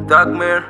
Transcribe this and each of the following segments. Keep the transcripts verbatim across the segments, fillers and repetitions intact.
Dogmare,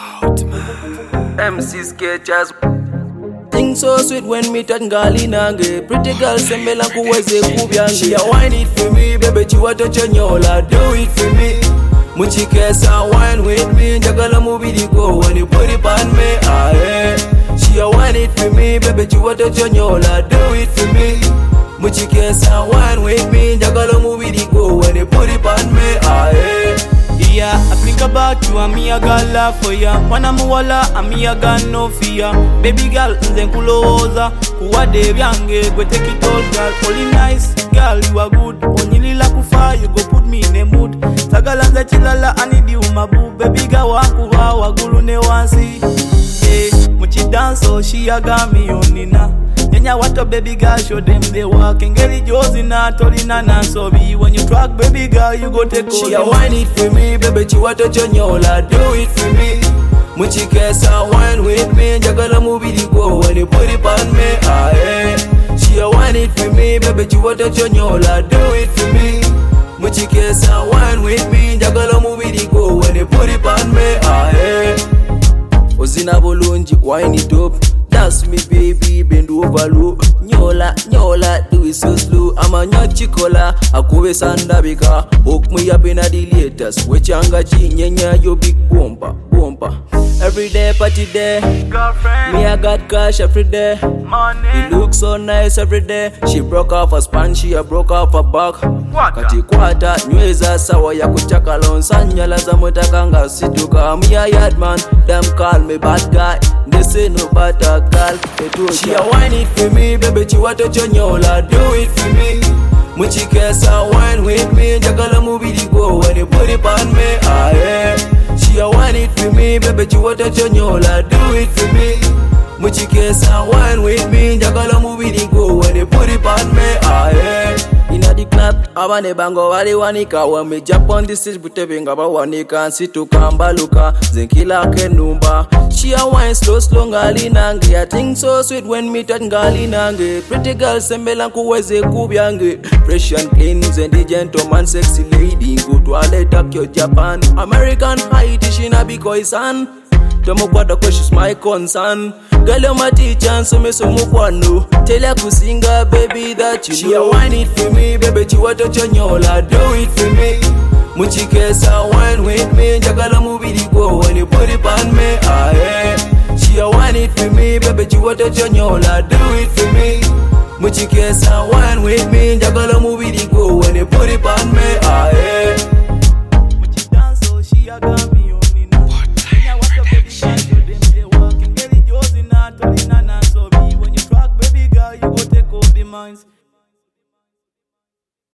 M C Sketchers. Things so sweet when me touch ngali nange. Pretty girl sembela kuweze kubyange. She a wine it for me, baby chiwata chanyola. Do it for me. Muchikesa wine with me. Njagala mubidi go when you put it on me. Ah yeah. She a wine it for me, baby chiwata chanyola. Do it for me. Muchikesa wine with me. Njagala mubidi go when you put it on me. Ah yeah. Yeah, I think about you and me I got love for ya. Wana muwala and me I got no fear. Baby girl nze nkulowoza kuwa de byange go take it all girl. Only nice girl you are good. Onyilila kufa you go put me in a mood. Sagala nze chilala I need you my boo. Baby girl wakuwa wagulu ne wansi. Hey, muchi dance so she a got me on nina. Nyanya wato baby girl show them they walk. Ngeli jozi na tolina na sobi. When you track baby girl you go take She a wine it for me, baby chiwata chanyola. Do it for me. Muchikesa wine with me. Njagala mubidi go when you put it on me. Ah yeah. She a wine it for me, baby chiwata chanyola. Do it for me. Muchikesa wine with me. Njagala mubidi go when you put it on me. Ah yeah. Ozina bulungi wine it up. Dance me baby, bend over low. Nyola, nyola, do it so slow. I'm a nyachikola, akube sandabika. Hook me up in a the latest. Wechanga chi, nyenya yo big bomba, bomba. Every day party day, girlfriend. Me I got cash every day. Money. You look so nice every day. She broke off her span, she a broke off her back. Kati kwata, nyweza sawa ya kuchaka lon. Sanyala za mutakanga situka. Me a yard man, them call me bad guy. They say no better girl. She a wine it for me, baby chiwata chanyola. Do it for me. Muchikesa wine with me. Njagala mubidi go when you put it on me. Ah yeah. She a wine it for me, baby chiwata chanyola. Do it for me. Muchikesa wine with me. Njagala mubidi go when you put it on me. Ah yeah. Inna the club, abane bango wali wanika. When me jump on the stage, bute benga ba wanika. Nsitu kamba luka, zenkila kenumba. She a wine slow slow ngali nange. I think so sweet when me touch ngali nange. Pretty girl sembela kuweze kubyange. Fresh and clean, and the gentleman sexy lady. Go toilet Tokyo Japan. American Haiti she na be koisan. Tomo kwada kwa she's my concern. Girl you're my teacher so me so mukwano. Tell her kusinga baby that you know. She a wine it for me baby chiwata chanyola. Do it for me. Muchikesa wine with me. Njagala mubidi go when you put it on me. Ah yeah. She a wine it for me baby chiwata chanyola. Do it for me. Muchikesa wine with me. Njagala mubidi go when you put it on me. Ah yeah. Muchi dance so she a got me on nina. Nyanya wato baby girl show them they walk. Ngeli jozi na tolina na sobi. When you track baby girl you go take off the minds.